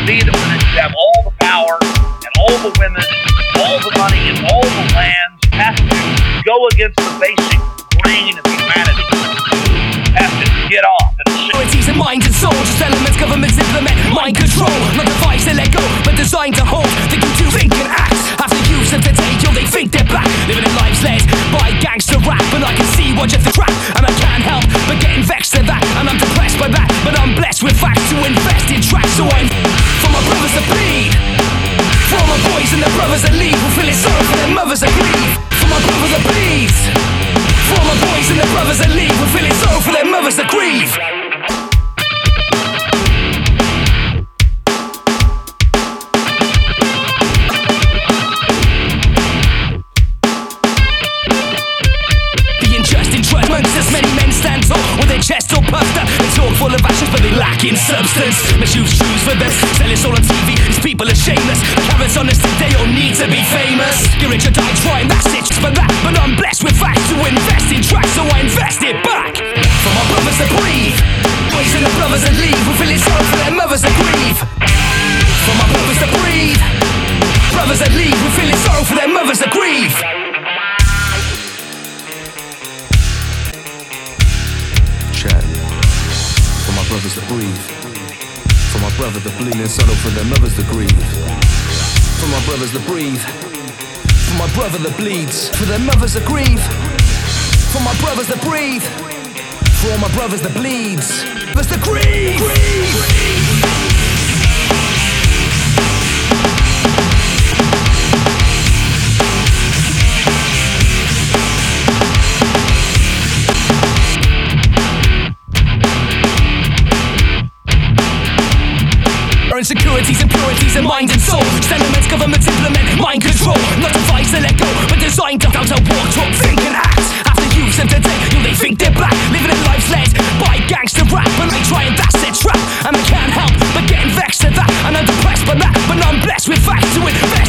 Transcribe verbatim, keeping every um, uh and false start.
be that when you have all the power and all the women, all the money and all the lands, has to go against the basic grain of humanity. Has to get off. Priorities and mind and soul, just elements governments implement mind control, not device they let go, but designed to hold. Think you do think and act after use of the day, yo, they think they're back, living their lives led by gangster rap, and I can see what you think trap, and I can't help but getting vexed at that, and I'm depressed by that, but I'm blessed with facts to invest in tracks, so I'm for my brothers that bleed, for all my boys and the brothers that leave, who feel it sorrow for their mothers that grieve, for my brother that bleeds, for all my boys and the brothers that leave, who feel it sorrow for their mothers that grieve. As many men stand tall with their chests all puffed up. They talk full of actions but they lack in substance. Misuse shoes for this, sell it all on T V. These people are shameless. The carrots on the stick, they all need to be famous. Get rich or die trying, that's it just for that. But I'm blessed with facts to invest in tracks, so I invest it back. For my brothers that breathe, boys and the brothers that leave, who feel it sorrow for their mothers that grieve. For my brothers that breathe, brothers that leave, who feel it sorrow for their mothers that grieve. For my brothers that breathe, for my brother that bleed and sorrow for their mothers that grieve. For my brothers that breathe, for my brother that bleeds, for their mothers that grieve. For my brothers that breathe, for all my brothers that bleeds, brothers that grieve. Insecurities, impurities, and mind and soul. Sentiments, governments implement mind control.